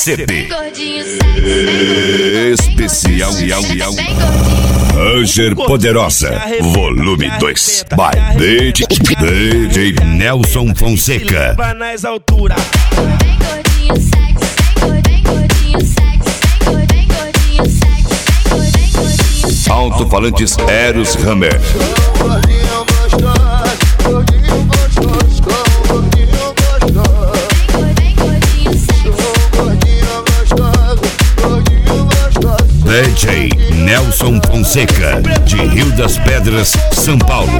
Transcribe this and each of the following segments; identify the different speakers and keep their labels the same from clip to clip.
Speaker 1: CD especial Ranger Poderosa Volume 2 by DJ Nelson Fonseca.
Speaker 2: Nas alturas.
Speaker 1: Alto-falantes Eros Hammer. DJ Nelson Fonseca, de Rio das Pedras, São Paulo.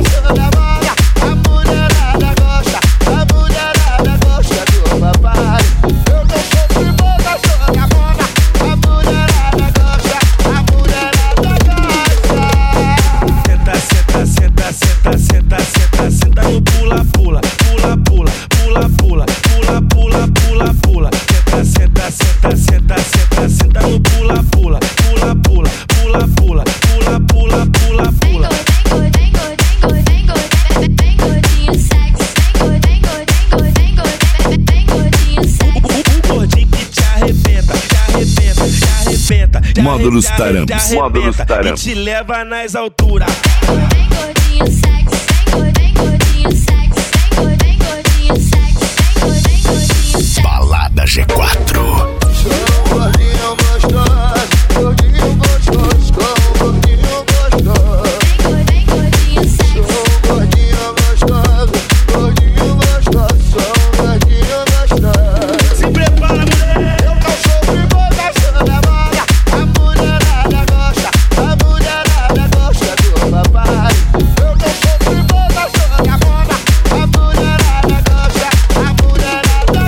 Speaker 2: Senta no pula, pula, pula, pula, pula, pula, pula, pula, pula, pula. Senta no pula, pula, pula, pula, pula, pula, pula, pula, pula, pula. O gordinho que te arrebenta,
Speaker 1: Módulos Taramps,
Speaker 2: e te leva nas alturas.
Speaker 1: Balada G4.
Speaker 2: Se prepara, mulher. Eu não sou primeiro da moda. A mulherada gosta, a mulherada gosta do papai. Eu não sou primeiro da moda. A mulherada gosta, a mulherada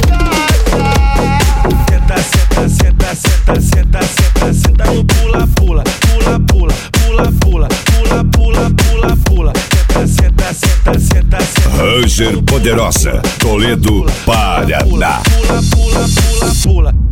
Speaker 2: gosta. Senta no pula, pula, pula, pula, pula, pula, pula, pula, pula, pula. Senta.
Speaker 1: Ranger Poderosa, Toledo, Paraná.
Speaker 2: Pula, pula, pula, pula.